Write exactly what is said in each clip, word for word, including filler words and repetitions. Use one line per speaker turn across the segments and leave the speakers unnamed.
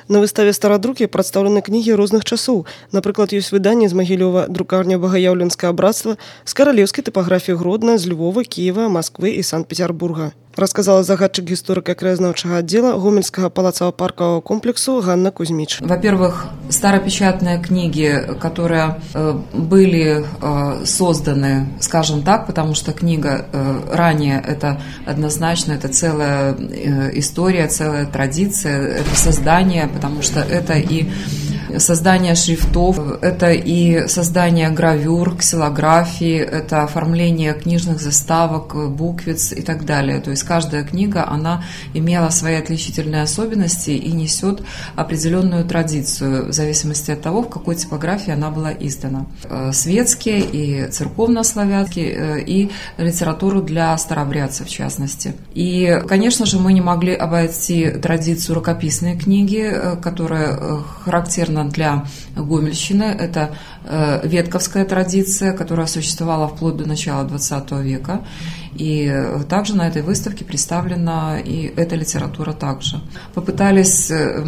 На выставе старадрукі прадстаўлены кнігі розных часоў. Напрыклад, ёсць выданні з Магілёва, друкарня Багаяўленскае абрацтва, з каралеўскай тыпаграфіі Гродна, з Львова, Кіева, Масквы і Санкт-Петербурга. Рассказала загадчык гісторыка краязнаўчага аддзела Гомельскага палацава-паркового комплексу Ганна Кузьмич.
Во-первых, старопечатные книги, которые э, были э, созданы, скажем так, потому что книга э, ранее это однозначно, это целая э, история, целая традиция, это создание, потому что это и создание шрифтов, это и создание гравюр, ксилографии, это оформление книжных заставок, буквиц и так далее. То есть каждая книга, она имела свои отличительные особенности и несет определенную традицию в зависимости от того, в какой типографии она была издана. Светские и церковно-славянские, и литературу для старообрядцев в частности. И, конечно же, мы не могли обойти традицию рукописной книги, которая характерна для Гомельщины. Это ветковская традиция, которая существовала вплоть до начала двадцатого века. И также на этой выставке представлена и эта литература также. Попытались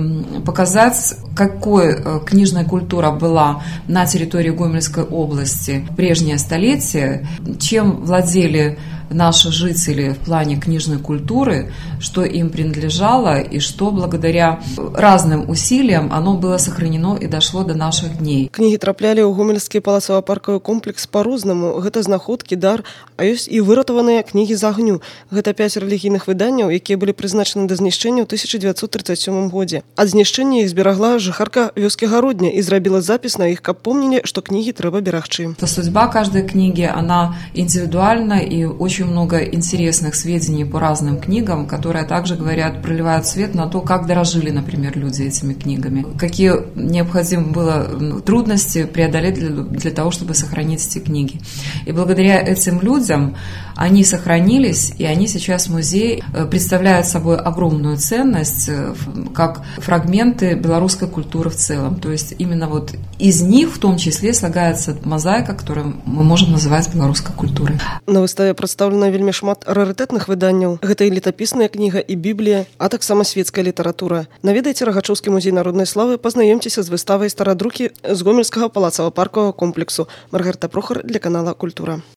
показать, какой книжная культура была на территории Гомельской области в прежнее столетие, чем владели наши жители в плане книжной культуры, что им принадлежало и что благодаря разным усилиям оно было сохранено и дошло до наших дней.
Книги траплялі ў Гомельскі палацава-парковы комплекс по-рознаму. Гэта знаходкі, дар, а ёсць і выратаваныя кнігі з агню. Гэта пяць рэлігійных выданняў, якія былі прызначаны да знішчэння ў тысяча дзевяцьсот тридцать сёмым годзе. Ад знішчэння іх зберагла жыхарка вёскі Гародня і зрабіла запіс на іх, каб помнілі, што кнігі трэба берагчы.
Судьба каждой книги, она индивидуальна, и очень Очень много интересных сведений по разным книгам, которые также говорят, проливают свет на то, как дорожили, например, люди этими книгами, какие необходимы было трудности преодолеть для, для того, чтобы сохранить эти книги. И благодаря этим людям они сохранились, и они сейчас в музее представляют собой огромную ценность, как фрагменты белорусской культуры в целом. То есть именно вот из них в том числе слагается мозаика, которую мы можем называть белорусской культурой.
На выставе представлена вельмі шмат рарытэтных выданняў. Гэта і летапісная кніга, і Біблія, а таксама свецкая літаратура. Наведайце Рагачоўскі музей народнай славы, пазнаёмцеся з выставай старадрукі з Гомельскага палацава-парковага комплексу. Маргарита Прохор для канала «Культура».